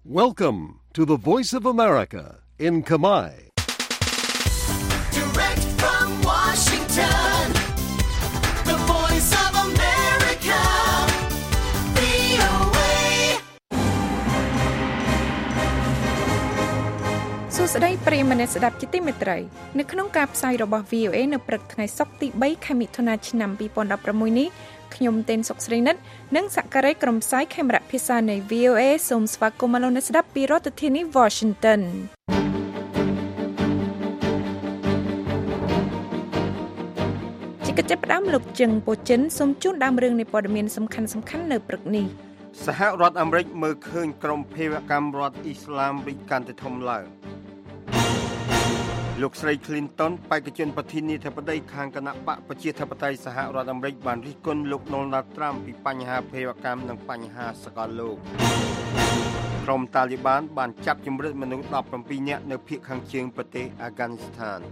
Welcome to the Voice of America in Khmer. Direct from Washington, the Voice of America, VOA. សួស្តីប្រិយមិត្តអ្នកស្ដាប់ជាទីមេត្រីនៅក្នុងការផ្សាយរបស់ VOA នៅព្រឹកថ្ងៃសុក្រទី3ខែមិថុនាឆ្នាំ2016នេះខ្ញុំទេនសុកស្រីនិតនិងសក្ការៈក្រុមផ្សាយខេមរៈភាសានៃ VOA សូមស្វាគមន៍មកលោកអ្នកស្ដាប់ពីរដ្ឋធានី Washington ជាកិច្ចផ្ដើមលោកជឹងពូចិនសូមជូនដើមរឿងនៃព័ត៌មានសំខាន់ៗនៅព្រឹកនេះសហរដ្ឋអាមេរិកមើលឃើញក្រុមភេរវកម្មរដ្ឋអ៊ីស្លាមរីកកាន់តែធំឡើងលោកស្រី Clinton បេក្ខជនប្រធានាធិបតីខាងគណៈបកប្រជាធិបតេយ្យសហរដ្ឋអាមេរិកបានរិះគន់លោក Donald Trump ពីបញ្ហាភេរវកម្មនិងបញ្ហាសកលលោកក្រុមតាលីបានចាប់ជំរិតមនុស្ស17នាក់នៅភាគខាងជើងប្រទេសអាហ្គានីស្ថាន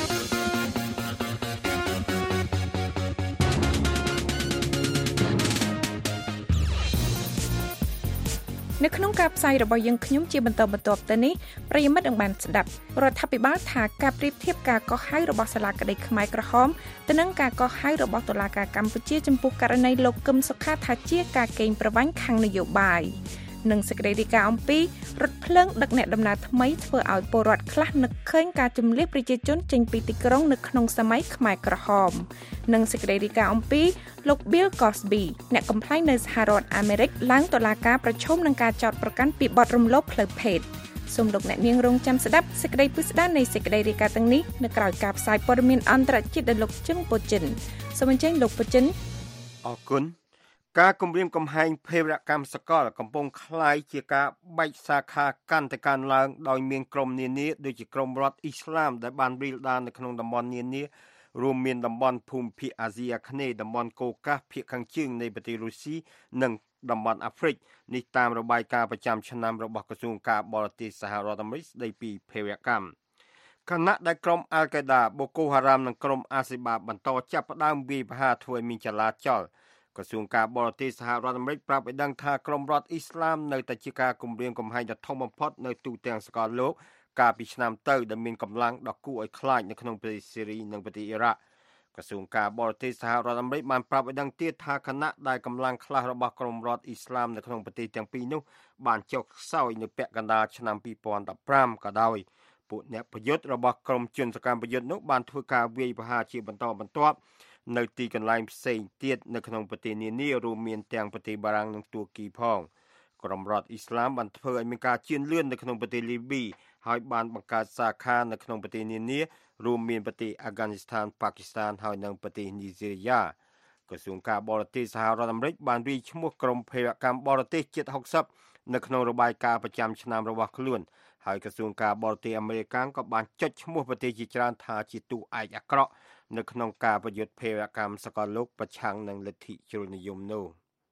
នៅក្នុងការផ្សាយរបស់យើងខ្ញុំជាបន្តបន្ទាប់ទៅនេះប្រិយមិត្តនឹងបានស្ដាប់រដ្ឋាភិបាលថាការប្រៀបធៀបការកោះហៅរបស់សាលាក្តីខ្មែរក្រហមទៅនឹងការកោះហៅរបស់តុលាការកម្ពុជាចំពោះករណីលោកកឹមសុខាថាជាការកេងប្រវ័ញ្ចខាងនយោបាយនិងសេចក្តីរាយការណ៍អំពីរថភ្លើងដឹកអ្នកដំណើរថ្មីធ្វើឲ្យពលរដ្ឋខ្លះនឹកឃើញការជម្លៀសប្រជាជនចេញពីទីក្រុងនៅក្នុងសម័យខ្មែរក្រហមនិងសេចក្តីរាយការណ៍អំពីលោក Bill Cosby អ្នកកំប្លែងនៅសហរដ្ឋអាមេរិកឡើងតុលាការប្រឈមនឹងការចោទប្រកាន់ពីបទរំលោភផ្លូវភេទសូមលោកអ្នកនាងរងចាំស្ដាប់សេចក្តីពិស្ដារនៃសេចក្តីរាយការណ៍ទាំងនេះនៅក្រៅការផ្សាយព័ត៌មានអន្តរជាតិដោយលោកជឹងពូចិនសូមអញ្ជើញលោកពូចិនអរគុណការគម្រាមកំហែងភេរវកម្មសកលកំពុងคล้ายជាការបែកសាខាកាន់តែកើនឡើងដោយមានក្រុមនានាដូចជាក្រុមរដ្ឋអ៊ីស្លាមដែលបានរីកដាលនៅក្នុងតំបន់នានារួមមានតំបន់ភូមិភាគអាស៊ីអាគ្នេយ៍តំបន់កូកាសភាគខាងជើងនៃប្រទេសរុស្ស៊ីនិងតំបន់អាហ្វ្រិកនេះតាមរបាយការណ៍ប្រចាំឆ្នាំរបស់ក្រសួងការបរទេសសហរដ្ឋអាមេរិកស្ដីពីភេរវកម្មខណៈដែលក្រុមអាល់កេដាបូកូហារ៉ាមនិងក្រុមអាស៊ីបាបន្តចាប់ផ្ដើមវាយប្រហារធ្វើឲ្យមានចលាចលក្រសួងការបរទេសសហរដ្ឋអាមេរិកប្រាប់ឲ្យដឹងថាក្រុមរដ្ឋអ៊ីស្លាមនៅតែជាការគំរាមកំហែងដ៏ធំបំផុតនៅទូទាំងសកលលោកកាលពីឆ្នាំទៅដែលមានកម្លាំងដ៏គួរឲ្យខ្លាចនៅក្នុងប្រទេសស៊េរីនិងប្រទេសអ៊ីរ៉ាក់ក្រសួងការបរទេសសហរដ្ឋអាមេរិកបានប្រាប់ឲ្យដឹងទៀតថាគណៈដែលកម្លាំងខ្លះរបស់ក្រុមរដ្ឋអ៊ីស្លាមនៅក្នុងប្រទេសទាំងពីរនោះបានចុះខ្សោយនៅពាក់កណ្ដាលឆ្នាំ2015ក៏ដោយពួកអ្នកប្រយុទ្ធរបស់ក្រុមជនសកម្មប្រយុទ្ធនោះបានធ្វើការវាយប្រហារជាបន្តបន្ទាប់នៅទីកន្លែងផ្សេងទៀតនៅក្នុងប្រទេសនានារួមមានទាំងប្រទេសបារាំងនិងទួរគីផងក្រុមរដ្ឋអ៊ីស្លាមបានធ្វើឲ្យមានការជឿនលឿននៅក្នុងប្រទេសលីប៊ីហើយបានបង្កើតសាខានៅក្នុងប្រទេសនានារួមមានប្រទេសអាហ្គានីស្ថានប៉ាគីស្ថានហើយនិងប្រទេសនីហ្សេរីយ៉ាក្រសួងការបរទេសសហរដ្ឋអាមេរិកបានរាយឈ្មោះក្រុមភេរវកម្មបរទេសជិត60នៅក្នុងរបាយការណ៍ប្រចាំឆ្នាំរបស់ខ្លួនហើយក្រសួងការបរទេសអាមេរិកក៏បានចុចឈ្មោះប្រទេសជាច្រើនថាជាតួឯកអាក្រក់នៅក្នុងការប្រយុទ្ធភេរវកម្មសកលលោកប្រឆាំងនឹងលទ្ធិជ្រុលនិយមនោះ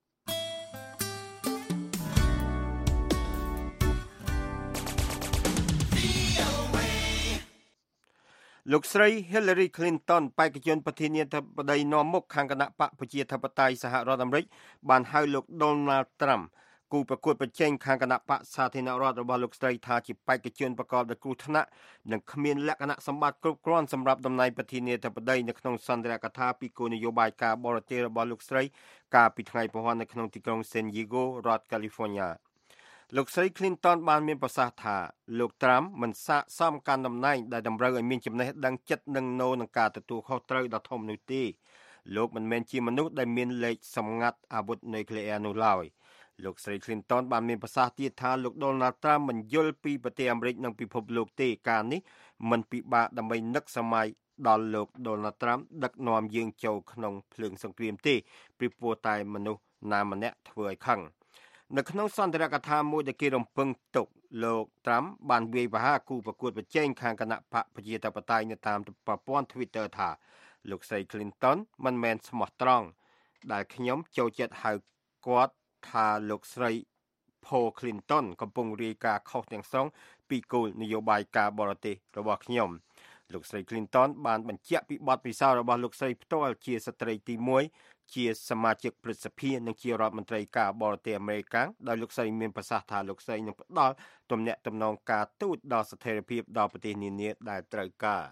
លោកស្រី Hillary Clinton បេក្ខជនប្រធានាធិបតីនាំមុខខាងគណៈបកប្រជាធិបតេយ្យសហរដ្ឋអាមេរិកបានហៅលោក Donald Trump គូប្រកួតប្រជែងខាងគណៈបកសាធារណរដ្ឋរបស់លោកស្រីថាជាបេក្ខជនប្រកបដោយគ្រោះថ្នាក់និងគ្មានលក្ខណៈសម្បត្តិគ្រប់គ្រាន់សម្រាប់តំណែងប្រធានាធិបតីនៅក្នុងសន្ទរកថាពីគោលនយោបាយការបរទេសរបស់លោកស្រីកាលពីថ្ងៃពហុនៅក្នុងទីក្រុង San Diego រដ្ឋ Californiaលោកស្រី Clinton បានមានប្រសាសន៍ថាលោក Trump មិនស័ក្តិសមកាន់តំណែងដែលតម្រូវឲ្យមានចំណេះដឹងចិត្តនិងណូនឹងការទទួលខុសត្រូវដ៏ធំនោះទេលោកមិនមែនជាមនុស្សដែលមានលេខសម្ងាត់អាវុធនុយក្លេអ៊ែរនោះឡើយលោកស្រី Clinton បានមានប្រសាសន៍ទៀតថាលោក Donald Trump មិនយល់ពីប្រទេសអាមេរិកនិងពិភពលោកទេការនេះមិនពិបាកដើម្បីនឹកសម័យដល់លោក Donald Trump ដឹកនាំយើងចូលក្នុងភ្លើងសង្គ្រាមទេពីព្រោះតែមនុស្សណាម្នាក់ធ្វើឲ្យខឹងនៅក្នុងសន្ទរកថាមួយដែលគេរំពឹងទុកលោក Trump បានវាយប្រហារគូប្រកួតប្រជែងខាងគណៈបកប្រជាធិបតេយ្យនៅតាមប្រព័ន្ធ Twitter ថាលោកស្រី Clinton មិនមែនស្មោះត្រង់ដែលខ្ញុំចូលចិត្តហៅគាត់ថាលោកស្រី Paul Clinton កំពុងរាយការណ៍ខុសទាំងស្រុងពីគោលនយោបាយការបរទេសរបស់ខ្ញុំលោកស្រី Clinton បានបញ្ជាក់ពីបទពិសោធន៍របស់លោកស្រីផ្ទាល់ជាស្ត្រីទីជាសមាជិកព្រឹទ្ធសភានិងជារដ្ឋមន្ត្រីការបរទេសអាមេរិកដោយលោកស្រីមានប្រសាសន៍ថាលោកស្រីនឹងផ្ដល់ទំនាក់ទំនងការទូតដល់ស្ថិរភាពដល់ប្រទេសនានាដែលត្រូវការ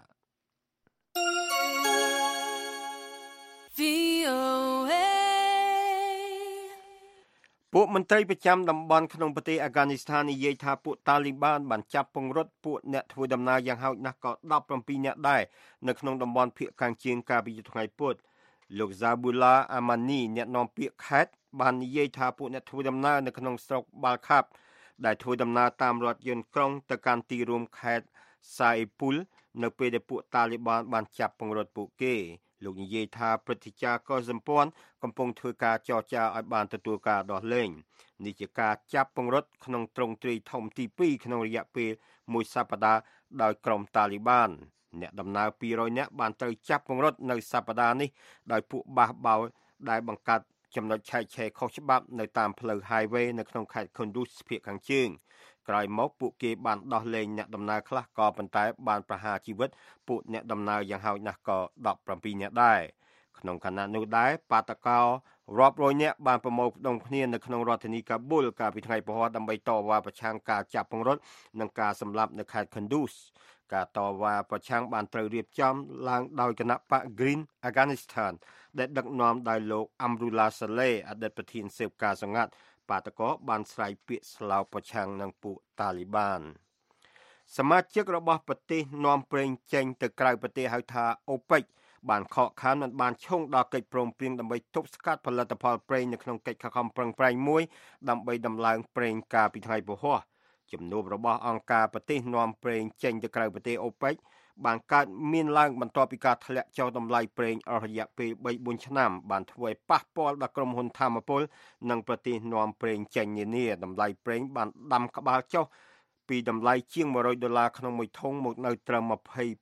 ពួកមន្ត្រីប្រចាំតំបន់ក្នុងប្រទេសអាហ្គានីស្ថាននិយាយថាពួកតាលីបានបានចាប់ពង្រត់ពួកអ្នកធ្វើដំណើរយ៉ាងហោចណាស់ក៏17នាក់ដែរនៅក្នុងតំបន់ភាគខាងជើងកាលពីថ្ងៃពុធលោក Zabullah Amani អ្នកនាំពាក្យខេត្តបាននិយាយថាពួកអ្នកធ្វើដំណើរនៅក្នុងស្រុក Balkhab ដែលធ្វើដំណើរតាមរថយន្តក្រុងទៅកាន់ទីរួមខេត្ត Saipul នៅពេលដែលពួកតាលីបានចាប់ពង្រត់ពួកគេលោកនិយាយថាព្រឹទ្ធាចារ្យកុលសម្ព័ន្ធកំពុងធ្វើការចរចាឲ្យបានទទួលការដោះលែងនេះជាការចាប់ពង្រត់ក្នុងទ្រង់ទ្រាយធំទី2ក្នុងរយៈពេលមួយសប្តាហ៍ដោយក្រុមតាលីបានអ្នកដំណើរ200នាក់បានត្រូវចាប់ពង្រត់នៅសប្តាហ៍នេះដោយពួកបះបោរដែលបង្កើតចំណុចឆែកឆេរខុសច្បាប់នៅតាមផ្លូវ highway នៅក្នុងខេត្ត Kunduz ភាគខាងជើងក្រោយមកពួកគេបានដោះលែងអ្នកដំណើរខ្លះក៏ប៉ុន្តែបានប្រហារជីវិតពួកអ្នកដំណើរយ៉ាងហោចណាស់ក៏17នាក់ដែរក្នុងខណៈនោះដែរបាតកោរាប់រយនាក់បានប្រមូលផ្ដុំគ្នានៅក្នុងរដ្ឋធានីកាប៊ុលកាលពីថ្ងៃពុធដើម្បីតវ៉ាប្រឆាំងការចាប់ពង្រត់និងការសម្លាប់នៅខេត្ត Kunduz ការតវ៉ាប្រឆាំងបានត្រូវរៀបចំឡើងដោយគណៈបក Green Afghanistan ដែលដឹកនាំដោយលោក Amrullah Saleh អតីតប្រធានសេវការសម្ងាត់បាតកោបានស្រែកពាក្យស្លោកប្រឆាំងនឹងពួកតាលីបានសមាជិករបស់ប្រទេសនាំប្រេងចេញទៅក្រៅប្រទេសហៅថា OPEC បានខកខានមិនបានឈោងដល់កិច្ចព្រមព្រៀងដើម្បីទប់ស្កាត់ផលិតផលប្រេងនៅក្នុងកិច្ចខិតខំប្រឹងប្រែងមួយដើម្បីដំឡើងប្រេងកាលពីថ្ងៃពុធជំនួបរបស់អង្គការប្រទេសនាំប្រេងចេញទៅក្រៅប្រទេស OPEC បានកើតមានឡើងបន្ទាប់ពីការធ្លាក់ចុះតម្លៃប្រេងអស់រយៈពេល 3-4 ឆ្នាំបានធ្វើឲ្យប៉ះពាល់ដល់ក្រុមហ៊ុនថាមពលនិងប្រទេសនាំប្រេងចេញនានាតម្លៃប្រេងបានដាំក្បាលចុះពីតម្លៃជាង$100ក្នុងមួយធុងមកនៅត្រឹម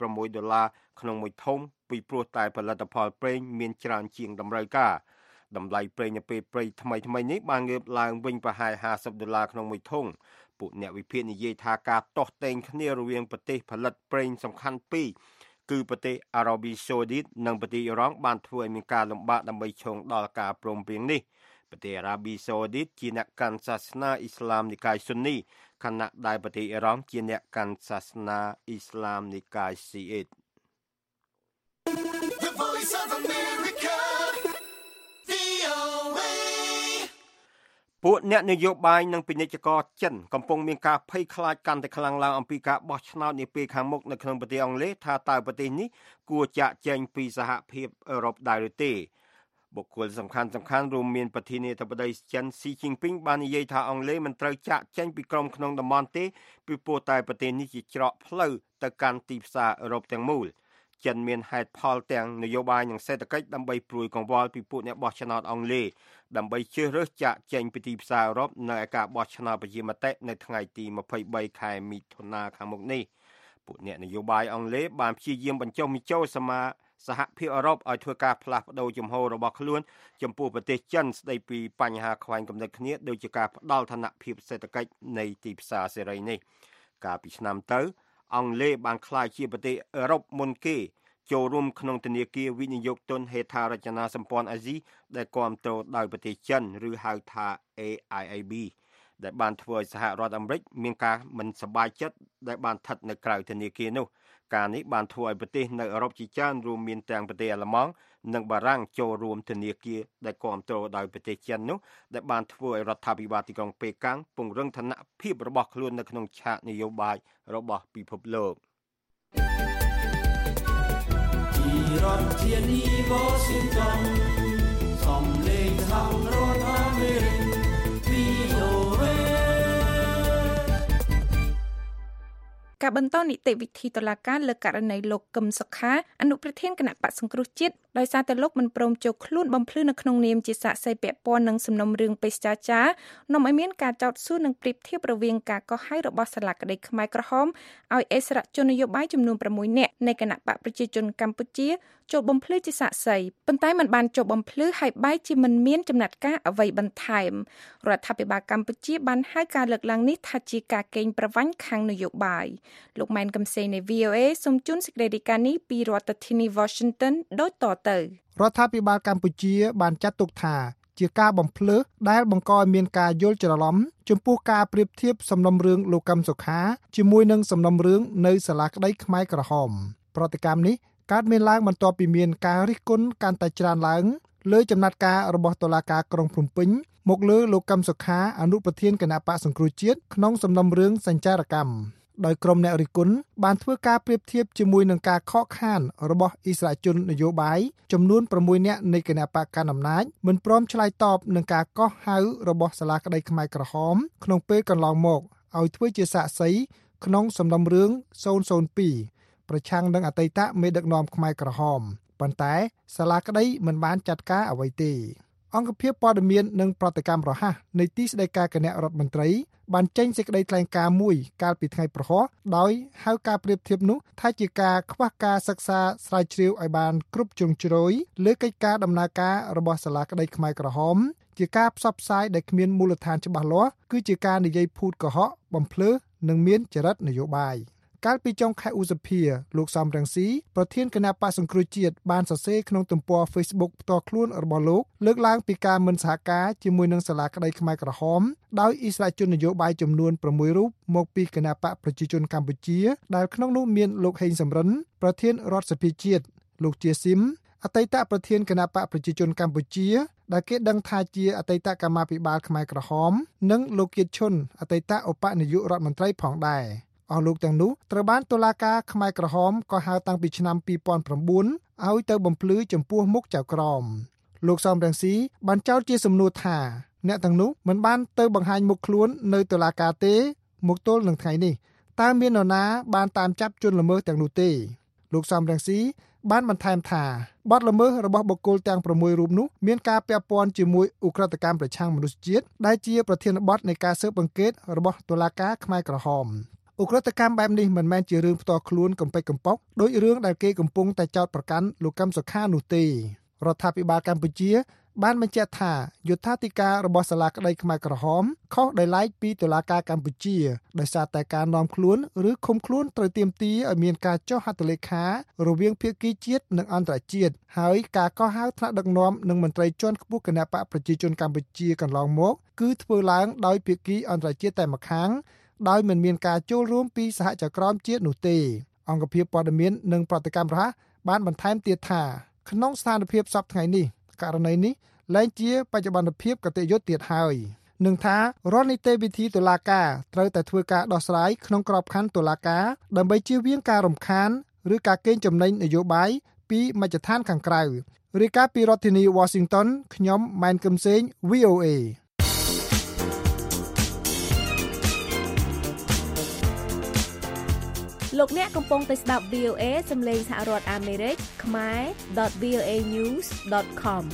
$26ក្នុងមួយធុងពីព្រោះតែផលិតផលប្រេងមានច្រើនជាងតម្រូវការតម្លៃប្រេងនៅពេលព្រៃថ្មីនេះបានងើបឡើងវិញប្រហែល$50ក្នុងមួយធុងពួកអ្នកវិភាគនិយាយថាការទាស់ទែងគ្នារវាងប្រទេសផលិតប្រេងសំខាន់ពីរគឺប្រទេសអារ៉ាប៊ីសាអូឌីតនិងប្រទេសអ៊ីរ៉ង់បានធ្វើឲ្យមានការលំបាកដើម្បីឈោងដល់ការព្រមព្រៀងនេះប្រទេសអារ៉ាប៊ីសាអូឌីតជាអ្នកកាន់សាសនាអ៊ីស្លាមនិកាយស៊ុននីខណៈដែលប្រទេសអ៊ីរ៉ង់ជាអ្នកកាន់សាសនាអ៊ីស្លាមនិកាយស៊ីអ៊ីត The Voice of America VOA ពួកអ្នកនយោបាយនិងពាណិជ្ជករចិនកំពុងមានការភ័យខ្លាចកាន់តែខ្លាំងឡើងអំពីការបោះឆ្នោតនាពេលខាងមុខនៅក្នុងប្រទេសអង់គ្លេសថាតើប្រទេសនេះគួរចាកចេញពីសហភាពអឺរ៉ុបដែរឬទេបុគ្គលសំខាន់រួមមានប្រធានាធិបតីចិនស៊ីជីនពីងបាននិយាយថាអង់គ្លេសមិនត្រូវចាកចេញពីក្រុមក្នុងតំបន់ទេពីព្រោះតែប្រទេសនេះជាច្រកផ្លូវទៅកាន់ទីផ្សារអឺរ៉ុបទាំងមូលចិនមានហេតុផលទាំងនយោបាយនិងសេដ្ឋកិច្ចដើម្បីព្រួយកង្វល់ពីពួកអ្នកបោះឆ្នោតអង់គ្លេសដើម្បីជ្រើសរើសចាកចេញពីទីផ្សារអឺរ៉ុបនៅឯការបោះឆ្នោតប្រជាមតិនៅថ្ងៃទី23ខែមិថុនាខាងមុខនេះពួកអ្នកនយោបាយអង់គ្លេសបានព្យាយាមបញ្ចុះបញ្ចូលសហភាពអឺរ៉ុបឲ្យធ្វើការផ្លាស់ប្តូរជំហររបស់ខ្លួនចំពោះប្រទេសចិនស្ដីពីបញ្ហាខ្វែងគំនិតគ្នាដូចជាការផ្ដល់ឋានៈភាពសេដ្ឋកិច្ចនៃទីផ្សារសេរីនេះកាលពីឆ្នាំទៅអង់គ្លេសបានក្លាយជាប្រទេសអឺរ៉ុបមុនគេចូលរួមក្នុងធនាគារវិនិយោគទុនហេដ្ឋារចនាសម្ព័ន្ធអាស៊ីដែលគាំទ្រដោយប្រទេសចិនឬហៅថា AIIB ដែលបានធ្វើឲ្យសហរដ្ឋអាមេរិកមានការមិនសប្បាយចិត្តដែលបានស្ថិតនៅក្រៅធនាគារនោះការនេះបានធ្វើឲ្យប្រទេសនៅអឺរ៉ុបជាច្រើនរួមមានទាំងប្រទេសអាល្លឺម៉ង់និងបារាំងចូលរួមធនាគារដែលគាំទ្រដោយប្រទេសចិននោះដែលបានធ្វើឲ្យរដ្ឋាភិបាលទីក្រុងប៉េកាំងពង្រឹងឋានៈភាពរបស់ខ្លួននៅក្នុងឆាកនយោបាយរបស់ពិភពលោកពីរដ្ឋធានី Washington សំឡេងសហរដ្ឋអាមេរិក VOA ការបន្តនីតិវិធីតុលាការលើករណីលោកកឹមសុខាអនុប្រធានគណៈបក្សសង្គ្រោះជាតិដោយសារតែលោកមិនព្រមចូលខ្លួនបំភ្លឺនៅក្នុងនាមជាសាក្សីពាក់ព័ន្ធនឹងសំណុំរឿងបេសកចារនាំឲ្យមានការចោទសួរនិងប្រៀបធៀបរវាងការកោះហៅរបស់សាលាក្តីខ្មែរក្រហមឲ្យអិសរាជជននយោបាយចំនួន6នាក់នៃគណៈបកប្រជាជនកម្ពុជាចូលបំភ្លឺជាសាក្សីប៉ុន្តែមិនបានចូលបំភ្លឺហើយបែរជាមិនមានចំណាត់ការអ្វីបន្ថែមរដ្ឋាភិបាលកម្ពុជាបានហៅការលើកឡើងនេះថាជាការកេងប្រវ័ញ្ចខាងនយោបាយលោកម៉ែនកំសេងនៃ VOA សូមជូនសេចក្តីរាយការណ៍នេះពីរដ្ឋធានី Washington ដូចតទៅរដ្ឋាភិបាលកម្ពុជាបានចាត់ទុកថាជាការបំភ្លើសដែលបង្កឲ្យមានការយល់ច្រឡំចំពោះការប្រៀបធៀបសំណុំរឿងលោកកឹមសុខាជាមួយនឹងសំណុំរឿងនៅសាលាក្តីខ្មែរក្រហមប្រតិកម្មនេះកើតមានឡើងបន្ទាប់ពីមានការរិះគន់កាន់តែច្រើនឡើងលើចំណាត់ការរបស់តុលាការក្រុងភ្នំពេញមកលើលោកកឹមសុខាអនុប្រធានគណៈបកសង្គ្រោះជាតិក្នុងសំណុំរឿងសញ្ចារកម្មដោយក្រុមអ្នករិះគន់បានធ្វើការប្រៀបធៀបជាមួយនឹងការខកខានរបស់អិសរាជជននយោបាយចំនួន6នាក់នៃគណៈបកកណ្ដាលអំណាចមិនព្រមឆ្លើយតបនឹងការកោះហៅរបស់សាលាក្តីខ្មែរក្រហមក្នុងពេលកន្លងមកឲ្យធ្វើជាសាក្សីក្នុងសំណុំរឿង002ប្រឆាំងនឹងអតីតមេដឹកនាំខ្មែរក្រហមប៉ុន្តែសាលាក្តីមិនបានចាត់ការអ្វីទេអង្គភាពព័ត៌មាននិងប្រតិកម្មរហ័សនៃទីស្តីការគណៈរដ្ឋមន្ត្រីបានចេញសេចក្តីថ្លែងការណ៍មួយកាលពីថ្ងៃប្រហោះដោយហៅការប្រៀបធៀបនោះថាជាការខ្វះការសិក្សាស្រាវជ្រាវឲ្យបានគ្រប់ជ្រុងជ្រោយលើកិច្ចការដំណើរការរបស់សាលាក្តីខ្មែរក្រហមជាការផ្សព្វផ្សាយដែលគ្មានមូលដ្ឋានច្បាស់លាស់គឺជាការនិយាយភូតកុហកបំភ្លើសនិងមានចរិតនយោបាយកាលពីចុងខែឧសភាលោកសំរងស៊ីប្រធានគណៈបក្សសង្គ្រោះជាតិបានសរសេរក្នុងទំព័រ Facebook ផ្ទាល់ខ្លួនរបស់លោកលើកឡើងពីការមិនសហការជាមួយនឹងសាលាក្តីខ្មែរក្រហមដោយអិសរាជជននយោបាយចំនួន6រូបមកពីគណៈបកប្រជាជនកម្ពុជាដែលក្នុងនោះមានលោកហេងសំរិនប្រធានរដ្ឋសភាជាតិលោកជាស៊ីមអតីតប្រធានគណៈបកប្រជាជនកម្ពុជាដែលគេដឹងថាជាអតីតកម្មាភិបាលខ្មែរក្រហមនិងលោកគៀតឈុនអតីតឧបនាយករដ្ឋមន្ត្រីផងដែរអស់លោកទាំងនោះត្រូវបានតុលាការខ្មែរក្រហមកោះហៅតាំងពីឆ្នាំ2009ឲ្យទៅបំភ្លឺចំពោះមុខចៅក្រមលោកសំរងស៊ីបានចោទជាសំណួរថាអ្នកទាំងនោះមិនបានទៅបង្ហាញមុខខ្លួននៅតុលាការទេមកទល់នឹងថ្ងៃនេះតើមាននរណាបានតាមចាប់ជនល្មើសទាំងនោះទេលោកសំរងស៊ីបានបន្ថែមថាបទល្មើសរបស់បុគ្គលទាំង6រូបនោះមានការពាក់ព័ន្ធជាមួយឧក្រិដ្ឋកម្មប្រឆាំងមនុស្សជាតិដែលជាប្រធានបទនៃការស៊ើបអង្កេតរបស់តុលាការខ្មែរក្រហមឧក្រិដ្ឋកម្មបែបនេះមិនមែនជារឿងផ្ទាល់ខ្លួនកំពេចកំប៉ុកដោយរឿងដែលគេកំពុងតែចោទប្រកាន់លោកកឹមសុខានោះទេរដ្ឋាភិបាលកម្ពុជាបានបញ្ជាក់ថាយុត្ថាធិការរបស់សាលាក្តីខ្មែរក្រហមខុសដោយឡែកពីតុលាការកម្ពុជាដោយសារតែការនាំខ្លួនឬឃុំខ្លួនត្រូវទាមទារឲ្យមានការចុះហត្ថលេខារវាងភាគីជាតិនិងអន្តរជាតិហើយការកោះហៅថ្នាក់ដឹកនាំនិងមន្ត្រីជាន់ខ្ពស់គណៈបកប្រជាជនកម្ពុជាកន្លងមកគឺធ្វើឡើងដោយភាគីអន្តរជាតិតែម្ខាងដោយមិនមានការចូលរួមពីសហចក្រមជាតិនោះទេអង្គភាពព័ត៌មាននិងប្រតិកម្មរហ័សបានបន្ថែមទៀតថាក្នុងស្ថានភាពសពថ្ងៃនេះករណីនេះលែងជាបច្ចុប្បន្នភាពកតេយុត្តទៀតហើយនឹងថារដ្ឋនីតិវិធីតុលាការត្រូវតែធ្វើការដោះស្រាយក្នុងក្របខ័ណ្ឌតុលាការដើម្បីជៀសវាងការរំខានឬការកេងចំណេញនយោបាយពីមជ្ឈដ្ឋានខាងក្រៅរាយការណ៍ពីរដ្ឋធានី Washington ខ្ញុំម៉ែនកឹមសេង VOA លោកអ្នកកំពុងតែស្ដាប់ VOA សំឡេងសហរដ្ឋអាមេរិកខ្មែរ .voanews.com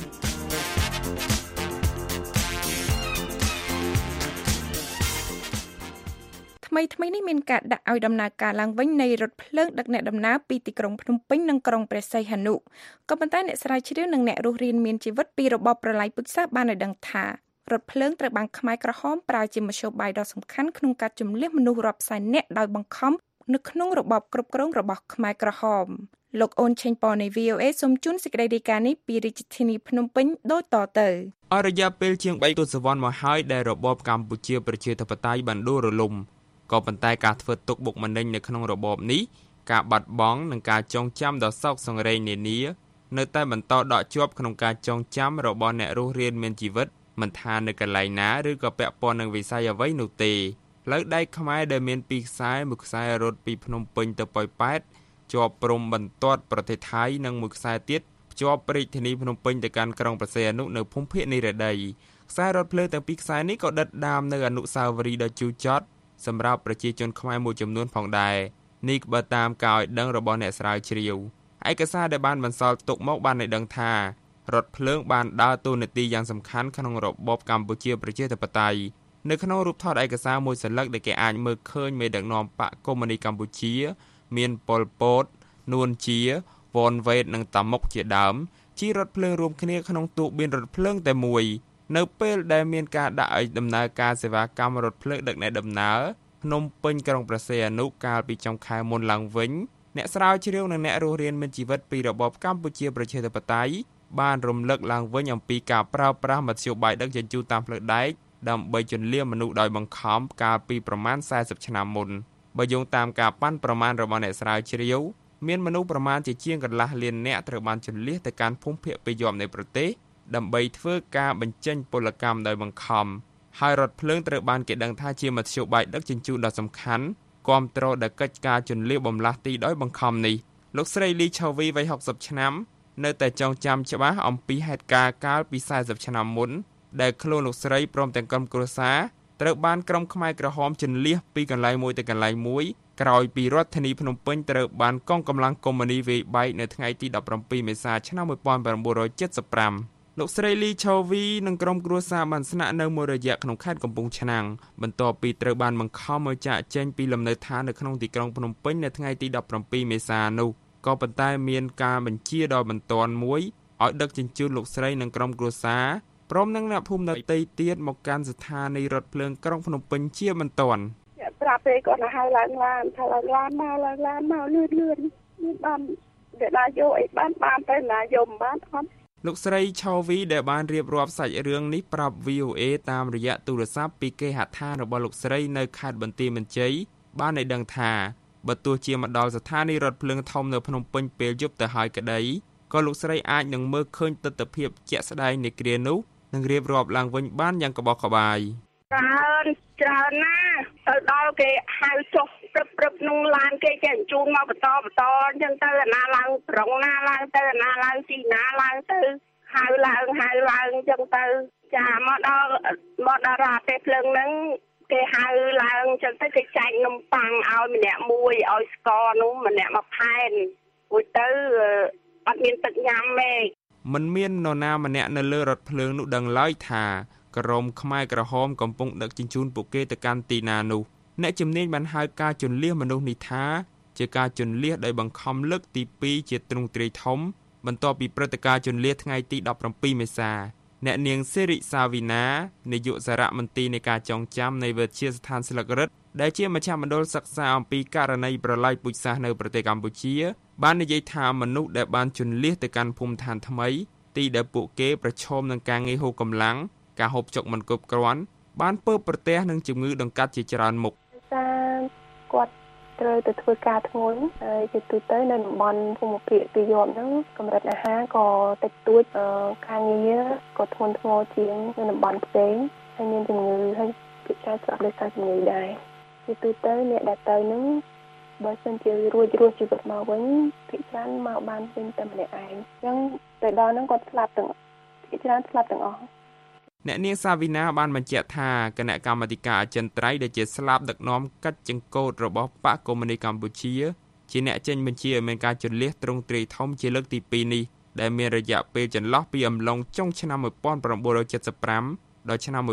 ថ្មីនេះមានការដាក់ឲ្យដំណើរការឡើងវិញនៃរថភ្លើងដឹកអ្នកដំណើរពីទីក្រុងភ្នំពេញនិងក្រុងព្រះសីហនុក៏ប៉ុន្តែអ្នកស្រាវជ្រាវនិងអ្នករស់រានមានជីវិតពីរបបប្រល័យពូជសាសន៍បានឲ្យដឹងថារថភ្លើងត្រូវបានខ្មែរក្រហមប្រើជាមធ្យោបាយដ៏សំខាន់ក្នុងការជម្លៀសមនុស្សរាប់សែននាក់ដោយបង្ខំនៅក្នុងរបបគ្រប់គ្រងរបស់ខ្មែរក្រហមលោកអូនឆេងប៉នៃ VOA សូមជូនសេចក្តីរាយការណ៍នេះពីរាជធានីភ្នំពេញដូចតទៅអររយៈពេលជាង3ទសវត្សរ៍មកហើយដែលរបបកម្ពុជាប្រជាធិបតេយ្យបានដួលរលំក៏ប៉ុន្តែការធ្វើទុកបុកម្នេញនៅក្នុងរបបនេះការបាត់បង់និងការចងចាំដ៏សោកសង្រេងនានានៅតែបន្តដកជាប់ក្នុងការចងចាំរបស់អ្នករស់រានមានជីវិតមិនថានៅកន្លែងណាឬក៏ពាក់ព័ន្ធនឹងវិស័យអ្វីនោះទេផ្លូវដែកខ្មែរដែលមាន2ខ្សែមួយខ្សែរត់ពីភ្នំពេញទៅប៉ោយប៉ែតជាប់ព្រំបន្ទាត់ប្រទេសថៃនិងមួយខ្សែទៀតភ្ជាប់រាជធានីភ្នំពេញទៅកាន់ក្រុងព្រះសីហនុនៅភូមិភាគនិរតីខ្សែរថភ្លើងទាំង2ខ្សែនេះក៏ដិតដាមនៅអនុស្សាវរីយ៍ដ៏ជូរចត់សម្រាប់ប្រជាជនខ្មែរមួយចំនួនផងដែរនេះបើតាមការឲ្យដឹងរបស់អ្នកស្រាវជ្រាវឯកសារដែលបានបន្សល់ទុកមកបានឲ្យដឹងថារថភ្លើងបានដើរតួនាទីយ៉ាងសំខាន់ក្នុងរបបកម្ពុជាប្រជាធិបតេយ្យនៅក្នុងរូបថតឯកសារមួយសន្លឹកដែលគេអាចមើលឃើញមេដឹកនាំបកកុម្មុយនីសកម្ពុជាមានប៉ុលពតនួនជាវ៉នវ៉េតនិងតាមុកជាដើមជិះរថភ្លើងរួមគ្នាក្នុងទូកមានរថភ្លើងតែមួយនៅពេលដែលមានការដាក់ឲ្យដំណើរការសេវាកម្មរថភ្លើងដឹកអ្នកដំណើរភ្នំពេញក្រុងព្រះសីហនុកាលពីចុងខែមុនឡើងវិញអ្នកស្រាវជ្រាវនិងអ្នករស់រានមានជីវិតពីរបបកម្ពុជាប្រជាធិបតេយ្យបានរំលឹកឡើងវិញអំពីការប្រើប្រាស់មធ្យោបាយដឹកជញ្ជូនតាមផ្លូវដែកដើម្បីជន្លៀសមនុស្សដោយបង្ខំកាលពីប្រមាណ40ឆ្នាំមុនបើយោងតាមការប៉ាន់ប្រមាណរបស់អ្នកស្រាវជ្រាវមានមនុស្សប្រមាណជាងកន្លះលាននាក់ត្រូវបានជន្លៀសទៅកាន់ភូមិភាគពាយ័ព្យនៃប្រទេសដើម្បីធ្វើការបញ្ចេញពលកម្មដោយបង្ខំហើយរថភ្លើងត្រូវបានគេដឹងថាជាមធ្យោបាយដឹកជញ្ជូនដ៏សំខាន់គាំទ្រដល់កិច្ចការជន្លៀសបំលាស់ទីដោយបង្ខំនេះលោកស្រីលីឆាវីវ័យ60ឆ្នាំនៅតែចងចាំច្បាស់អំពីហេតុការណ៍កាលពី40ឆ្នាំមុនដែលខ្លួនលោកស្រីព្រមទាំងក្រុមគ្រួសារត្រូវបានក្រុមខ្មែរក្រហមជន្លៀសពីកន្លែងមួយទៅកន្លែងមួយក្រោយពីរដ្ឋធានីភ្នំពេញត្រូវបានកងកម្លាំងកុម្មុយនីវាយបែកនៅថ្ងៃទី17មេសាឆ្នាំ1975លោកស្រីលីឆាវីនិងក្រុមគ្រួសារបានស្នាក់នៅមួយរយៈក្នុងខេត្តកំពង់ឆ្នាំងបន្ទាប់ពីត្រូវបានបង្ខំឲ្យចាកចេញពីលំនៅឋាននៅក្នុងទីក្រុងភ្នំពេញនៅថ្ងៃទី17មេសានោះក៏ប៉ុន្តែមានការបញ្ជាដល់បន្ទាន់មួយឲ្យដឹកជញ្ជូនលោកស្រីនិងក្រុមគ្រួសារព្រមនឹងអ្នកភូមិដទៃទៀតមកកាន់ស្ថានីយ៍រថភ្លើងក្រុងភ្នំពេញជាបន្ទាន់ប្រាប់ទេគាត់ទៅហៅឡើងឡានថាឡើងឡានមកលឿនបានតែដល់យកអីបានទៅណាយកមិនបានអត់លោកស្រីឆាវីដែលបានរៀបរាប់សាច់រឿងនេះប្រាប់ VOA តាមរយៈទូរស័ព្ទពីគេហដ្ឋានរបស់លោកស្រីនៅខេត្តបន្ទាយមានជ័យបានឲ្យដឹងថាបើទោះជាមកដល់ស្ថានីយ៍រថភ្លើងធំនៅភ្នំពេញពេលយប់ទៅហើយក្តីក៏លោកស្រីអាចនឹងមើលឃើញទស្សនវិជ្ជាជាក់ស្ដែងនៃគ្រានោះនិងរៀបរាប់ឡើងវិញបានយ៉ាងក្បោះក្បាយច្រើនណាស់ទៅដល់គេហៅចុះព្រឹបក្នុងឡានគេចេះជូនមកបន្តអញ្ចឹងទៅអាណាឡើងប្រងណាឡើងទៅអាណាឡើងទីណាឡើងទៅហៅឡើងអញ្ចឹងទៅចាមកដល់រាទេភ្លើងហ្នឹងគេហៅឡើងអញ្ចឹងទៅគេចែកនំប៉័ងឲ្យម្នាក់មួយឲ្យស្ករនោះម្នាក់មួយផែនរួចទៅអត់មានទឹកញ៉ាំទេមិនមាននរណាម្នាក់នៅលើរថភ្លើងនោះដឹងឡើយថាក្រុមខ្មែរក្រហមកំពុងដឹកជញ្ជូនពួកគេទៅកាន់ទីណានោះអ្នកជំនាញបានហៅការជន្លៀសមនុស្សនេះថាជាការជន្លៀសដោយបង្ខំលើកទី2ជាទ្រង់ទ្រាយធំបន្ទាប់ពីព្រឹត្តិការណ៍ជន្លៀសថ្ងៃទី17មេសាអ្នកនាងសេរីសាវីណានាយកសារមន្ត្រីនៃការចងចាំនៃវិទ្យាស្ថានស្លឹករឹតដែលជាមជ្ឈមណ្ឌលសិក្សាអំពីករណីប្រល័យពូជសាសន៍នៅប្រទេសកម្ពុជាបាននិយាយថាមនុស្សដែលបានជន្លៀសទៅកាន់ភូមិឋានថ្មីទីដែលពួកគេប្រឈមនឹងការងារហួសកម្លាំងការហូបចុកមិនគ្រប់គ្រាន់បានពើប្រទះនឹងជំងឺដង្កាត់ជាច្រើនមុខគាត់ត្រូវទៅធ្វើការធ្ងន់ហើយជាទូទៅនៅតំបន់ភូមិភាគពាយ័ព្យហ្នឹងកម្រិតអាហារក៏តិចតួចការងារក៏ធ្ងន់ធ្ងរជាងនៅតំបន់ផ្សេងហើយមានជំងឺហើយភាគច្រើនស្លាប់ដោយសារជំងឺដែរជាទូទៅអ្នកដែលទៅហ្នឹងបើសិនជារួចជីវិតមកវិញភាគច្រើនមកបានពេញតែម្នាក់ឯងអញ្ចឹងទៅដល់ហ្នឹងគាត់ស្លាប់ទាំងភាគច្រើនស្លាប់ទាំងអស់អ្នកនាងសាវីណាបានបញ្ជាក់ថាគណៈកម្មាធិការអចិន្ត្រៃយ៍ដែលជាស្លាប់ដឹកនាំកិច្ចចង្កូតរបស់បកកុម្មុយនីសកម្ពុជាជាអ្នកចេញបញ្ជាឲ្យមានការជន្លៀសទ្រង់ទ្រាយធំជាលើកទី2នេះដែលមានរយៈពេលចន្លោះពីអំឡុងចុងឆ្នាំ1975ដល់ឆ្នាំ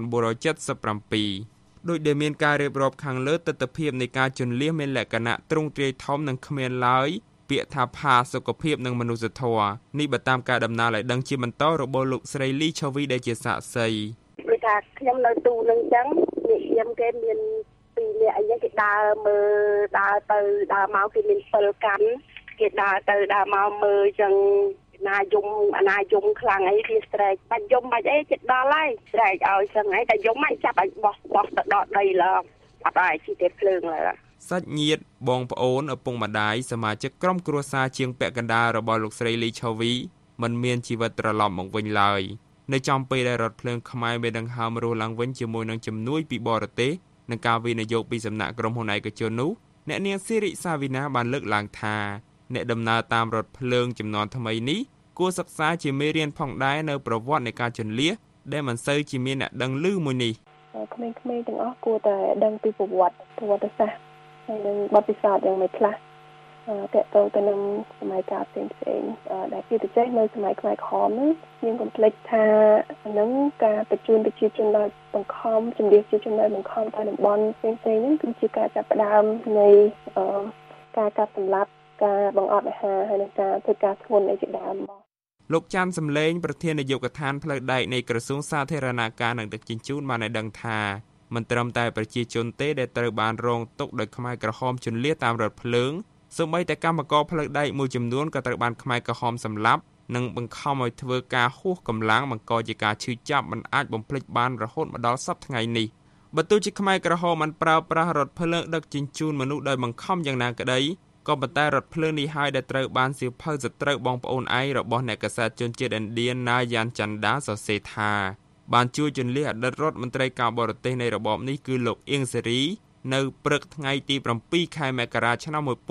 1977ដោយដែលមានការរៀបរាប់ខាងលើទស្សនវិជ្ជានៃការជន្លៀសមានលក្ខណៈទ្រង់ទ្រាយធំនិងគ្មានឡើយពាក្យថាផាសុខភាពនិងមនុស្សធម៌នេះបើតាមការដំណើរឲ្យដឹងជាបន្តរបស់លោកស្រីលីឆាវីដែលជាសាក្សីដូចថាខ្ញុំនៅទូនឹងអញ្ចឹងនិយាយគេមាន2នាក់អីគេដើរមើលដើរទៅដើរមកគេមាន7កាន់គេដើរទៅដើរមកមើលអញ្ចឹងអនាយំខ្លាំងអីវាស្រែកបាច់យំបាច់អីចិត្តដល់ហើយស្រែកឲ្យចឹងហើយតែយំមិនចាប់ឲ្យបោះទៅដល់ដីឡើយអត់ឲ្យជីទេភ្លើងឡើយសាច់ញាតិបងប្អូនឪពុកម្ដាយសមាជិកក្រុមគ្រួសារជាងពាក់កណ្ដាលរបស់លោកស្រីលីឆាវីមិនមានជីវិតត្រឡប់មកវិញឡើយនៅចំពេលដែលរថភ្លើងខ្មែរមានដង្ហើមរស់ឡើងវិញជាមួយនឹងជំនួយពីបរទេសនិងការវិនិយោគពីសំណាក់ក្រុមហ៊ុនឯកជននោះអ្នកនាងសេរីសាវីណាបានលើកឡើងថាអ្នកដំណើរតាមរថភ្លើងចំនួនថ្មីនេះគួរសិក្សាជាមេរៀនផងដែរនៅប្រវត្តិនៃការជន្លៀសដែលមិនសូវជាមានអ្នកដឹងឮមួយនេះក្មេងៗទាំងអស់គួរតែដឹងពីប្រវត្តិសាស្ត្រហើយនឹងបទពិសោធន៍យ៉ាងម៉េចខ្លះតកតទៅនឹងសម័យកាលផ្សេងដែលជាពិសេសនៅសម័យខ្មែរក្រហមហ្នឹងយើងកុំភ្លេចថាហ្នឹងការបញ្ជូនប្រជាជនដោយបង្ខំជំនះប្រជាជនដោយបង្ខំទៅតំបន់ផ្សេងហ្នឹងគឺជាការចាប់ផ្ដើមនៃការកាត់សម្លាប់ការបង្អត់អាហារហើយនឹងការធ្វើការធ្ងន់អីជាដើមមកលោកច័ន្ទសំឡេងប្រធាននាយកដ្ឋានផ្លូវដែកនៃក្រសួងសាធារណការនិងដឹកជញ្ជូនបានឲ្យដឹងថាមិនត្រឹមតែប្រជាជនទេដែលត្រូវបានរងទុក្ខដោយខ្មែរក្រហមជន្លៀសតាមរថភ្លើងសូម្បីតែកម្មករផ្លូវដែកមួយចំនួនក៏ត្រូវបានខ្មែរក្រហមសម្លាប់និងបង្ខំឲ្យធ្វើការហួសកម្លាំងបង្កជាការឈឺចាប់មិនអាចបំភ្លេចបានរហូតមកដល់សប្តាហ៍ថ្ងៃនេះបើទោះជាខ្មែរក្រហមបានប្រើប្រាស់រថភ្លើងដឹកជញ្ជូនមនុស្សដោយបង្ខំយ៉ាងណាក្តីក៏ប៉ុន្តែរថភ្លើងនេះហើយដែលត្រូវបានសៀវភៅសត្រូវបងប្អូនឯងរបស់អ្នកកាសែតជនជាតិឥណ្ឌាណាយ៉ានចន្ទដាសរសេរថាបានជួយជន្លៀសអតីតរដ្ឋមន្ត្រីការបរទេសនៃរបបនេះគឺលោកអៀងសេរីនៅព្រឹកថ្ងៃទី7ខែមករាឆ្នាំ1979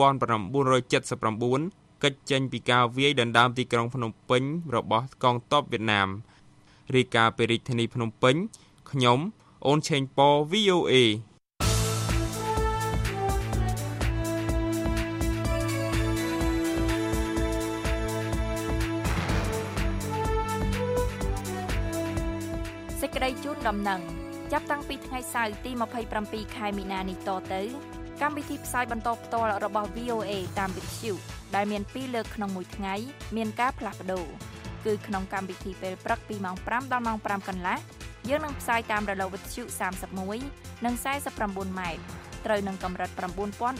កិច្ចចេញពីការវាយដណ្ដើមទីក្រុងភ្នំពេញរបស់កងទ័ពវៀតណាមរាយការណ៍ពីរាជធានីភ្នំពេញខ្ញុំអូនឆេងប៉ VOA សេចក្តីជូនដំណឹងចាប់តាំងពីថ្ងៃសៅរ៍ទី27ខែមីនានេះតទៅកម្មវិធីផ្សាយបន្តផ្ទាល់របស់ VOA តាមវិទ្យុដែលមាន2លើកក្នុងមួយថ្ងៃមានការផ្លាស់ប្ដូរគឺក្នុងកម្មវិធីពេលព្រឹកពីម៉ោង5ដល់ម៉ោង5កន្លះយើងនឹងផ្សាយតាមរលកវិទ្យុ31និង49ម៉ែត្រត្រូវនឹងកម្រិត9320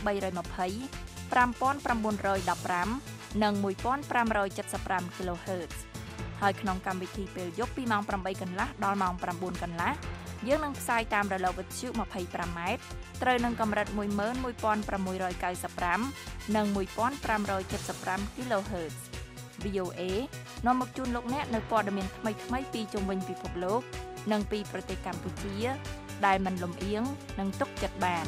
5915 និង1575 kHz ហើយក្នុងកម្មវិធីពេលយប់ពីម៉ោង8កន្លះដល់ម៉ោង9កន្លះយើងនឹងផ្សាយតាមរលកវិទ្យុ25ម៉ែត្រត្រូវនឹងកម្រិត11690 និង1575 kHz VOA នាំមកជូនលោកអ្នកនៅព័ត៌មានថ្មីៗពីជុំវិញពិភពលោកនិងពីប្រទេសកម្ពុជាដែលមិនលំអៀងនិងទុកចិត្តបាន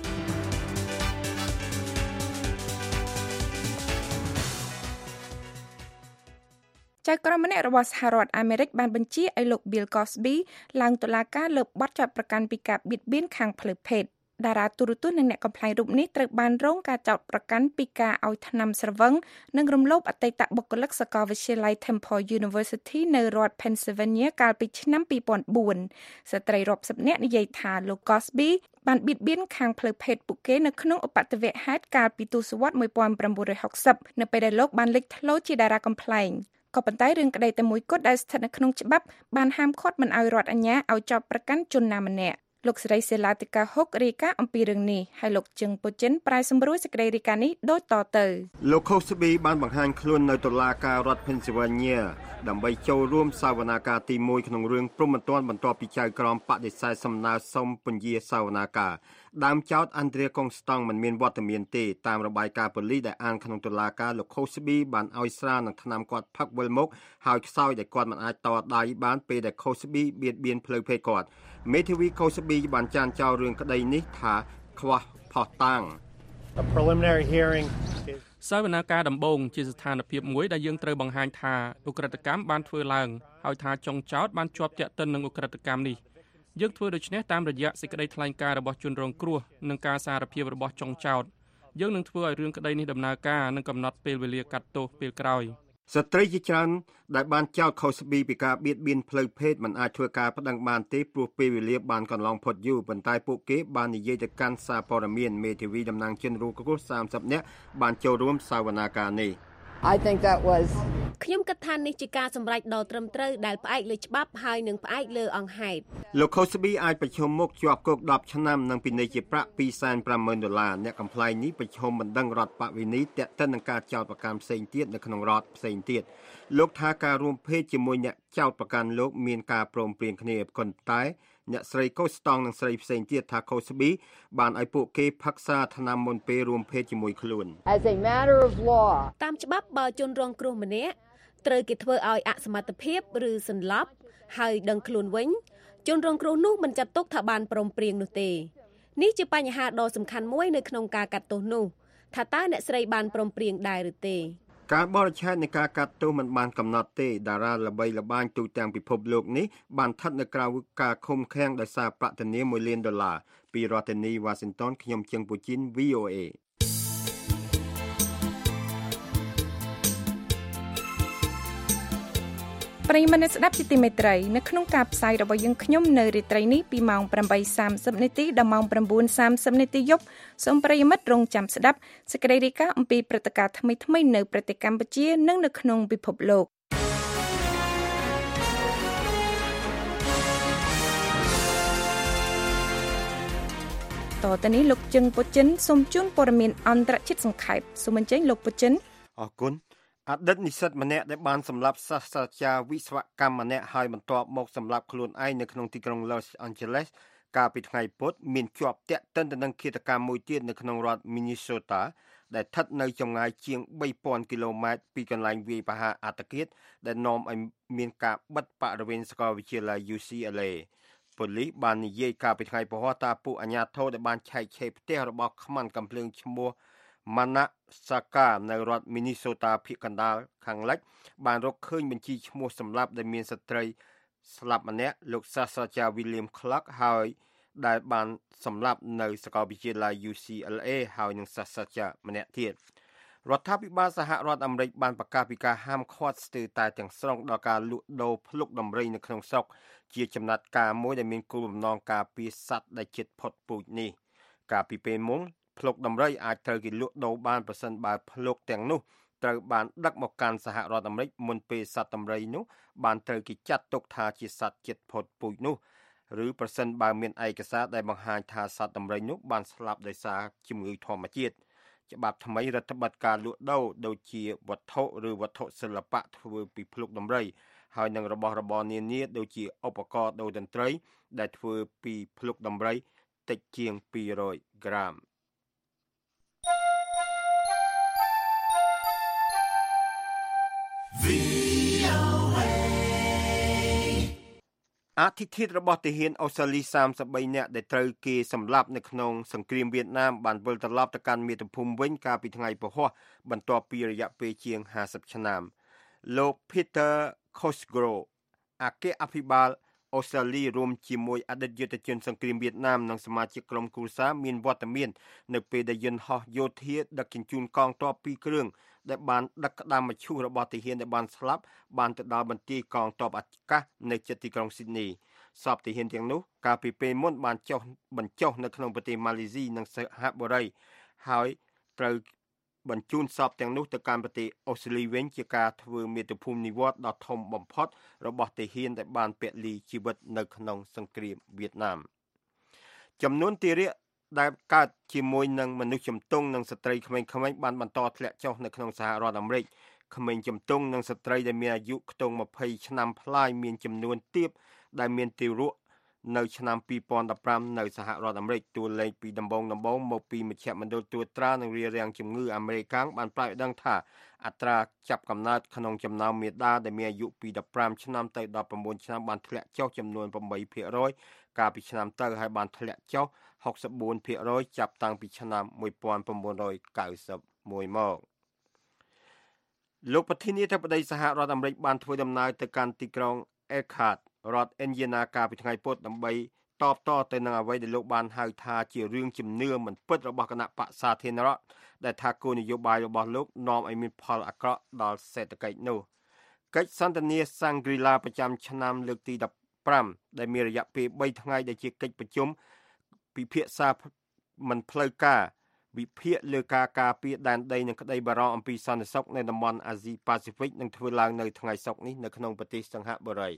ចៅក្រមម្នាក់របស់សហរដ្ឋអាមេរិកបានបញ្ជាឲ្យលោក Bill Cosby ឡើងតុលាការលើបទចោទប្រកាន់ពីការបៀតបៀនខាងផ្លូវភេទតារាទូរទស្សន៍និងអ្នកកំប្លែងរូបនេះត្រូវបានរងការចោទប្រកាន់ពីការឲ្យថ្នាំស្រវឹងនិងរំលោភអតីតបុគ្គលិកសាកលវិទ្យាល័យ Temple University នៅរដ្ឋ Pennsylvania កាលពីឆ្នាំ2004ស្ត្រីរាប់សិបនាក់និយាយថាលោក Cosby បានបៀតបៀនខាងផ្លូវភេទពួកគេនៅក្នុងឧបទ្ទវហេតុកាលពីទសវត្សរ៍1960នៅពេលដែលលោកបានលេចធ្លោជាតារាកំប្លែងក៏ប៉ុន្តែរឿងក្តីតែមួយគត់ដែលស្ថិតនៅក្នុងច្បាប់បានហាមឃាត់មិនឲ្យរដ្ឋអាជ្ញាឲ្យចោទប្រកាន់ជនណាម្នាក់លោកស្រីសេឡាទីកាហុករាយការណ៍អំពីរឿងនេះហើយលោកជឹងពូចិនប្រាយសម្រួលសេចក្តីរាយការណ៍នេះដូចតទៅលោក Cosby បានបង្ហាញខ្លួននៅតុលាការរដ្ឋ Pennsylvania ដើម្បីចូលរួមសវនាការទី1ក្នុងរឿងព្រំប្រទានបន្ទាប់ពីចៅក្រមបដិសេធសំណើសុំពន្យាសវនាការដើមចោទអាន់ដ្រេកុងស្តង់មិនមានវត្តមានទេតាមរបាយការណ៍ប៉ូលីសដែលអានក្នុងតុលាការលោក Cosby បានឲ្យស្រានឹងថ្នាំគាត់ផឹកវិលមុខហើយខ្សោយដែលគាត់មិនអាចតដៃបានពេលដែល Cosby បៀតបៀនផ្លូវភេទគាត់មេធាវី Cosby បានចានចោលរឿងក្តីនេះថាខ្វះផុសតាំងសវនាការដំបូងជាស្ថានភាពមួយដែលយើងត្រូវបង្ហាញថាឧក្រិដ្ឋកម្មបានធ្វើឡើងហើយថាចុងចោទបានជាប់ទាក់ទិននឹងឧក្រិដ្ឋកម្មនេះយើងធ្វើដូច្នេះតាមរយៈសេចក្តីថ្លែងការណ៍របស់ជនរងគ្រោះនិងការសារភាពរបស់ចុងចោទយើងនឹងធ្វើឲ្យរឿងក្តីនេះដំណើរការនិងកំណត់ពេលវេលាកាត់ទោសពេលក្រោយស្ត្រីជាច្រើនដែលបានចោទ Cosby ពីការបៀតបៀនផ្លូវភេទមិនអាចធ្វើការប្តឹងបានទេព្រោះពេលវេលាបានកន្លងផុតយូរប៉ុន្តែពួកគេបាននិយាយទៅកាន់សារព័ត៌មានមេធាវីតំណាងជនរងគ្រោះ30នាក់បានចូលរួមសវនាការនេះខ្ញុំគិតថានេះជាការសម្រេចដ៏ត្រឹមត្រូវដែលផ្អែកលើច្បាប់ហើយនឹងផ្អែកលើអង្គហេតុលោក Cosby អាចប្រឈមមុខជាប់គុក10ឆ្នាំនិងពិន័យជាប្រាក់$250,000អ្នកកំប្លែងនេះប្រឈមបណ្ដឹងរដ្ឋបវេនីទាក់ទិននឹងការចោទប្រកាន់ផ្សេងទៀតនៅក្នុងរដ្ឋផ្សេងទៀតលោកថាការរួមភេទជាមួយអ្នកចោទប្រកាន់លោកមានការព្រមព្រៀងគ្នាប៉ុន្តែអ្នកស្រីកូស្តង់និងស្រីផ្សេងទៀតថា Cosby បានឲ្យពួកគេផឹកសារថ្នាំមុនពេលរួមភេទជាមួយខ្លួនតាមច្បាប់បើជនរងគ្រោះម្នាក់ត្រូវគេធ្វើឲ្យអសមត្ថភាពឬសន្លប់ហើយដឹងខ្លួនវិញជនរងគ្រោះនោះមិនចាត់ទុកថាបានព្រមព្រៀងនោះទេនេះជាបញ្ហាដ៏សំខាន់មួយនៅក្នុងការកាត់ទោសនោះថាតើអ្នកស្រីបានព្រមព្រៀងដែរឬទេការបរិច្ឆេទនៃការកាត់ទោសមិនបានកំណត់ទេតារាល្បីល្បាញទូទាំងពិភពលោកនេះបានស្ថិតនៅក្រៅការឃុំឃាំងដោយសារប្រាក់ធនាគារ$1 លានពីរដ្ឋធានី Washington ខ្ញុំជឹងពូជីន VOA ប្រិយមិត្តស្ដាប់ជាទីមេត្រីនៅក្នុងការផ្សាយរបស់យើងខ្ញុំនៅរាត្រីនេះពីម៉ោង 8:30 នាទីដល់ម៉ោង 9:30 នាទីយប់សូមប្រិយមិត្តរងចាំស្ដាប់សេចក្តីរាយការណ៍អំពីព្រឹត្តិការណ៍ថ្មីៗនៅប្រទេសកម្ពុជានិងនៅក្នុងពិភពលោកតទៅនេះលោកជឹងពូចិនសូមជូនព័ត៌មានអន្តរជាតិសង្ខេបសូមអញ្ជើញលោកពូចិនអរគុណអតីតនិស្សិតម្នាក់ដែលបានសម្លាប់សាស្ត្រាចារ្យវិស្វកម្មម្នាក់ហើយបន្ទាប់មកសម្លាប់ខ្លួនឯងនៅក្នុងទីក្រុង Los Angeles កាលពីថ្ងៃពុធមានជាប់ទាក់ទិនទៅនឹងឃាតកម្មមួយទៀតនៅក្នុងរដ្ឋ Minnesota ដែលស្ថិតនៅចម្ងាយជាង 3000 គីឡូម៉ែត្រពីកន្លែងវាយប្រហារអត្តឃាតដែលនាំឲ្យមានការបិទបរិវេណសាកលវិទ្យាល័យ UCLA ប៉ូលីសបាននិយាយកាលពីថ្ងៃពហុថាពួកអាជ្ញាធរដែលបានឆែកឆេរផ្ទះរបស់ខ្មាន់កំភ្លើងឈ្មោះ Manasaka នៅរដ្ឋ Minnesota ភាគកណ្ដាលខាងលិចបានរកឃើញបញ្ជីឈ្មោះសម្លាប់ដែលមានស្ត្រីស្លាប់ម្នាក់លោកសាស្ត្រាចារ្យ William Clark ហើយដែលបានសម្លាប់នៅសាកលវិទ្យាល័យ UCLA ហើយនឹងសាស្ត្រាចារ្យម្នាក់ទៀតរដ្ឋាភិបាលសហរដ្ឋអាមេរិកបានប្រកាសពីការហាមឃាត់ស្ទើរតែទាំងស្រុងដល់ការលក់ដូរភ្លុកដំរីនៅក្នុងស្រុកជាចំណាត់ការមួយដែលមានគោលបំណងការពារសត្វដែលជិតផុតពូជនេះកាលពីពេលមុនភ្លុកដំរីអាចត្រូវគេលក់ដូរបានប្រសិនបើភ្លុកទាំងនោះត្រូវបានដឹកមកកាន់សហរដ្ឋអាមេរិកមុនពេលសត្វដំរីនោះបានត្រូវគេចាត់ទុកថាជាសត្វជិតផុតពូជនោះឬប្រសិនបើមានឯកសារដែលបង្ហាញថាសត្វដំរីនោះបានស្លាប់ដោយសារជំងឺធម្មជាតិច្បាប់ថ្មីរដ្ឋបတ်ការលក់ដូរដូចជាវត្ថុឬវត្ថុសិល្បៈធ្វើពីភ្លុកដំរីហើយនឹងរបស់របរនានាដូចជាឧបករណ៍ដូរតន្ត្រីដែលធ្វើពីភ្លុកដំរីតិចជាង200ក្រាមអធិធិធរបស់ទាហានអូស្ត្រាលី33នាក់ដែលត្រូវគេសម្លាប់នៅក្នុងសង្គ្រាមវៀតណាមបានវិលត្រឡប់ទៅកាន់មាតុភូមិវិញកាលពីថ្ងៃពហុបន្ទាប់ពីរយៈពេលជាង50ឆ្នាំលោក Peter Cosgrove អគ្គអភិបាលអូស្ត្រាលីរួមជាមួយអតីតយុទ្ធជនសង្គ្រាមវៀតណាមនិងសមាជិកក្រុមគ្រួសារមានវត្តមាននៅពេលដែលយន្តហោះយោធាដឹកជញ្ជូនកងទ័ព2គ្រឿងដែលបានដឹកក្តាមមឈូសរបស់ទាហានដែលបានស្លាប់បានទៅដល់បន្ទាយកងទ័ពអាកាសនៅជិតទីក្រុងស៊ីដនីសពទាហានទាំងនោះកាលពីពេលមុនបានបញ្ចុះនៅក្នុងប្រទេសម៉ាឡេស៊ីនិងសហបុរីហើយត្រូវបញ្ជូនសពទាំងនោះទៅកាន់ប្រទេសអូស្ត្រាលីវិញជាការធ្វើមាតុភូមិនិវត្តន៍ដ៏ធំបំផុតរបស់ទាហានដែលបានពលីជីវិតនៅក្នុងសង្គ្រាមវៀតណាមចំនួនទារកដែលកើតជាមួយនឹងមនុស្សជំទង់និងស្ត្រីក្មេងៗបានបន្តធ្លាក់ចុះនៅក្នុងសហរដ្ឋអាមេរិកក្មេងជំទង់និងស្ត្រីដែលមានអាយុខ្ទង់20ឆ្នាំប្លាយមានចំនួនទាបដែលមានទារកនៅឆ្នាំ2015នៅសហរដ្ឋអាមេរិកតួលេខពីដំបូងមកពីមជ្ឈមណ្ឌលត្រួតត្រានិងរារាំងជំងឺអាមេរិកបានប្រាប់ឲ្យដឹងថាអត្រាចាប់កំណើតក្នុងចំណោមមាតាដែលមានអាយុពី15ឆ្នាំទៅ19ឆ្នាំបានធ្លាក់ចុះចំនួន 8% កាលពីឆ្នាំទៅហើយបានធ្លាក់ចុះ 64% ចាប់តាំងពីឆ្នាំ1991មកលោកប្រធានាធិបតីសហរដ្ឋអាមេរិកបានធ្វើដំណើរទៅកាន់ទីក្រុង Elkhart រដ្ឋ Indiana កាលពីថ្ងៃពុធដើម្បីតបតទៅនឹងអ្វីដែលលោកបានហៅថាជារឿងជំនឿមិនពិតរបស់គណៈបក្សសាធារណរដ្ឋដែលថាគោលនយោបាយរបស់លោកនាំឲ្យមានផលអាក្រក់ដល់សេដ្ឋកិច្ចនោះកិច្ចសន្ទនា Shangri-La ប្រចាំឆ្នាំលើកទី15ដែលមានរយៈពេល3ថ្ងៃដែលជាកិច្ចប្រជុំពិភាក្សាមិនផ្លូវការវិភាគលើការការពារដែនដីនិងក្តីបារម្ភអំពីសន្តិសុខនៅតំបន់អាស៊ីប៉ាស៊ីហ្វិកនឹងធ្វើឡើងនៅថ្ងៃសុក្រនេះនៅក្នុងប្រទេសសិង្ហបុរី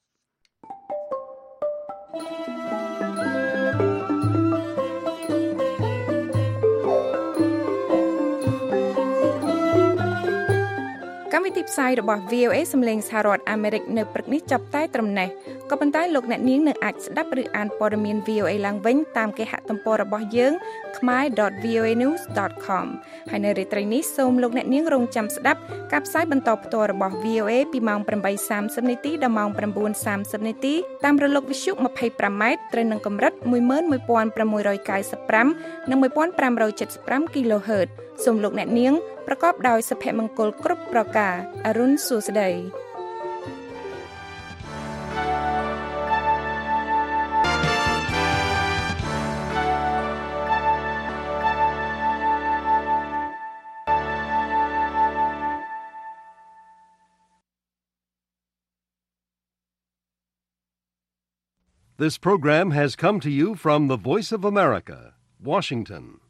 កម្មវិធីផ្សាយរបស់ VOA សំឡេងសហរដ្ឋអាមេរិកនៅព្រឹកនេះចាប់តែត្រឹមនេះក៏ប៉ុន្តែលោកអ្នកនាងនៅអាចស្ដាប់ឬអានព័ត៌មាន VOA ឡើងវិញតាមគេហទំព័ររបស់យើង khmer.voanews.com ហើយនៅរាត្រីនេះសូមលោកអ្នកនាងរងចាំស្ដាប់ការផ្សាយបន្តផ្ទាល់របស់ VOA ពីម៉ោង 8:30 នាទីដល់ម៉ោង 9:30 នាទីតាមរលកវិទ្យុ 25m ត្រូវនឹងកម្រិត 11695 និង 1575 kHz សូមលោកអ្នកនាងប្រកបដោយសុភមង្គលគ្រប់ប្រការអរុនសួស្តី This program has come to you from the Voice of America, Washington.